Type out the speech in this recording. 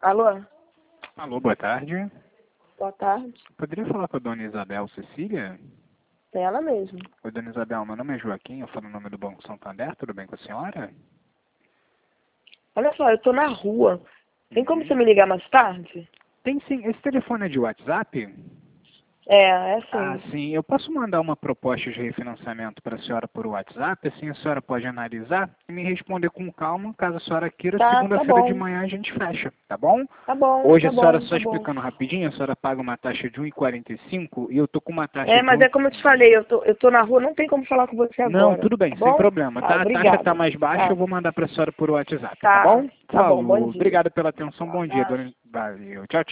Alô? Alô, boa tarde. Boa tarde. Poderia falar com a dona Isabel Cecília? É ela mesmo. Oi, dona Isabel, meu nome é Joaquim, eu falo no nome do Banco Santander, tudo bem com a senhora? Olha só, eu tô na rua. Tem como você me ligar mais tarde? Tem sim, esse telefone é de WhatsApp? É Ah, sim. sim, eu posso mandar uma proposta de refinanciamento para a senhora por WhatsApp, assim a senhora pode analisar e me responder com calma, caso a senhora queira, Tá segunda-feira de bom. manhã a gente fecha, tá bom? Tá bom, Hoje tá a senhora, bom, só tá bom. explicando rapidinho, a senhora paga uma taxa de 1,45 e eu tô com uma taxa É, de mas 1. é como eu te falei, eu tô na rua, não tem como falar com você Não, agora. tudo bem, Tá sem bom? problema, Tá, tá? A taxa está obrigada. mais baixa, eu Tá, vou mandar para a senhora por WhatsApp, tá tá, bom? tá bom, bom Falou, dia. obrigado pela atenção, bom dia, dona. Valeu, tchau, tchau.